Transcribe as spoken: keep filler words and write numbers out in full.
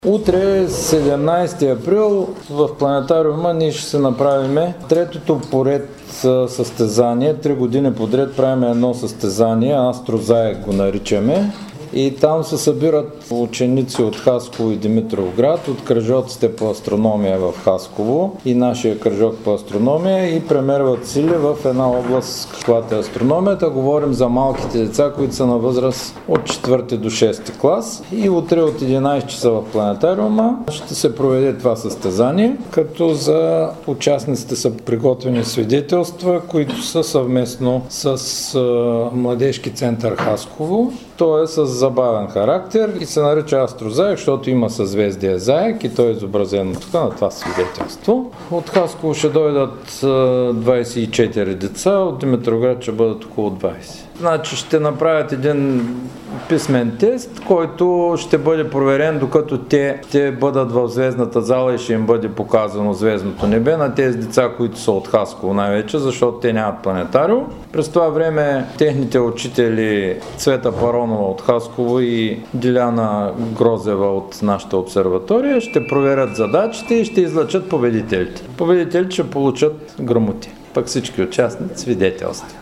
Утре, седемнайсети април, в планетариума ние ще се направим третото поред състезание. Три години подред правим едно състезание, Астрозаек го наричаме. И там се събират ученици от Хасково и Димитровград, от кръжоците по астрономия в Хасково и нашия кръжок по астрономия и премерват сили в една област, каквато е астрономията. Говорим за малките деца, които са на възраст от четвърти до шести клас. И утре от единайсет часа в планетариума ще се проведе това състезание, като за участниците са приготвени свидетелства, които са съвместно с Младежки център Хасково. То е с забавен характер и се нарича Астрозаек, защото има съзвездие Заек и то е изобразено тук на това свидетелство. От Хасково ще дойдат двайсет и четири деца, от Димитровград ще бъдат около двайсет. Значи ще направят един писмен тест, който ще бъде проверен, докато те, те бъдат в звездната зала и ще им бъде показано звездното небе на тези деца, които са от Хасково най-вече, защото те нямат планетариум. През това време техните учители Цвета Паронова от Хасково и Диляна Грозева от нашата обсерватория ще проверят задачите и ще излъчат победителите. Победителите ще получат грамоти, пък всички участници свидетелства.